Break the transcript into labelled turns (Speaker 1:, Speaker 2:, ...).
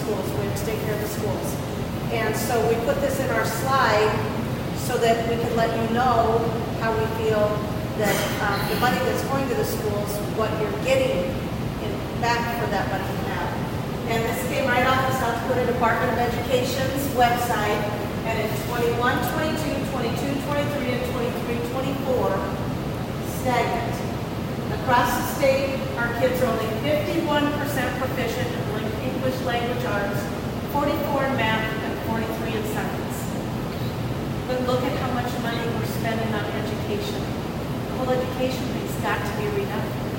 Speaker 1: schools. We have to take care of the schools. And so we put this in our slide so that we can let you know how we feel that the money that's going to the schools, what you're getting back for that money you have. And this came right off the South Dakota Department of Education's website. And in 21, 22, 22, 23, and 23, 24, stagnant. Across the state, our kids are only 51% proficient in English language arts, 44 in math, and 43 in science. But look at how much money we're spending on education. The whole education thing's got to be redone.